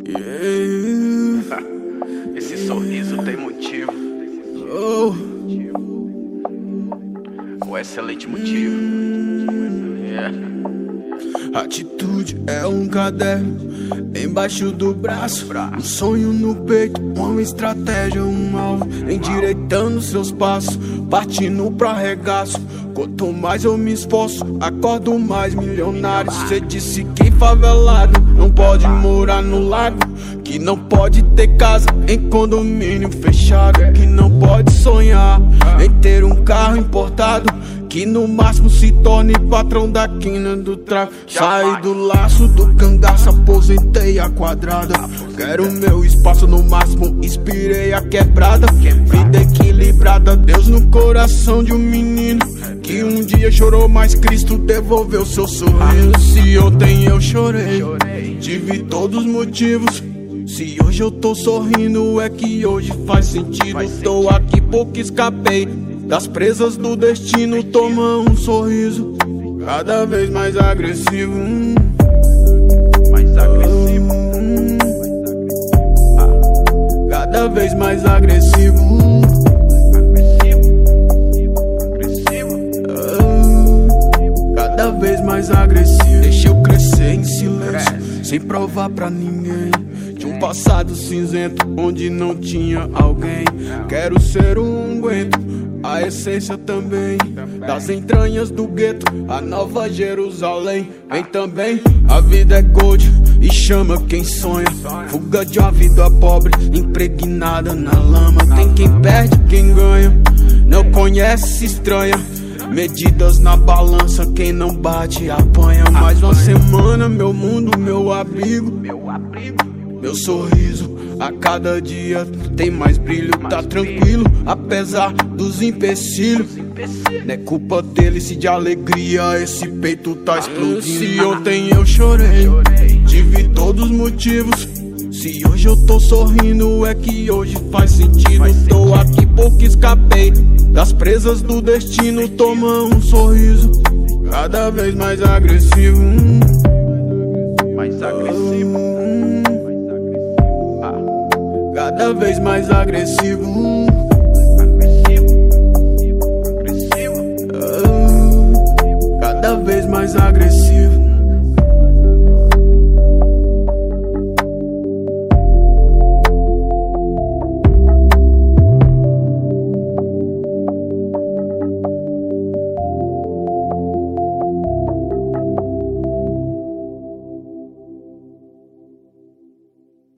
Yeah. Esse sorriso tem motivo. O excelente motivo. Atitude é um caderno embaixo do braço, um sonho no peito, uma estratégia, um alvo, endireitando seus passos, partindo pra regaço. Quanto mais eu me esforço, acordo mais milionário. Cê disse que favelado não pode morar no lago, que não pode ter casa em condomínio fechado, que não pode sonhar em ter um carro importado, que no máximo se torne patrão da quina do trago. Saí do laço do cangaço, aposentei a quadrada. Quero meu espaço no máximo, inspirei a quebrada. Vida equilibrada, Deus no coração de um menino que um dia chorou, mas Cristo devolveu seu sorriso. Se ontem eu chorei, tive todos os motivos. Se hoje eu tô sorrindo, é que hoje faz sentido. Tô aqui porque escapei das presas do destino. Toma um sorriso, cada vez mais agressivo. Cada vez mais agressivo. Cada vez mais agressivo. Deixa eu crescer em silêncio, sem provar pra ninguém, de um passado cinzento onde não tinha alguém. Quero ser um unguento, a essência também, das entranhas do gueto, a nova Jerusalém. Vem também, a vida é gold e chama quem sonha. Fuga de uma vida pobre, impregnada na lama. Tem quem perde, quem ganha, não conhece, se estranha. Medidas na balança, quem não bate apanha. Mais uma semana, meu mundo, meu abrigo, meu sorriso, a cada dia tem mais brilho. Tá tranquilo, apesar dos empecilhos. Não é culpa dele se de alegria esse peito tá explodindo. Se ontem eu chorei, tive todos os motivos. Se hoje eu tô sorrindo, é que hoje faz sentido. Tô aqui porque escapei das presas do destino. Toma um sorriso, cada vez mais agressivo. Cada vez mais agressivo. Cada vez mais agressivo.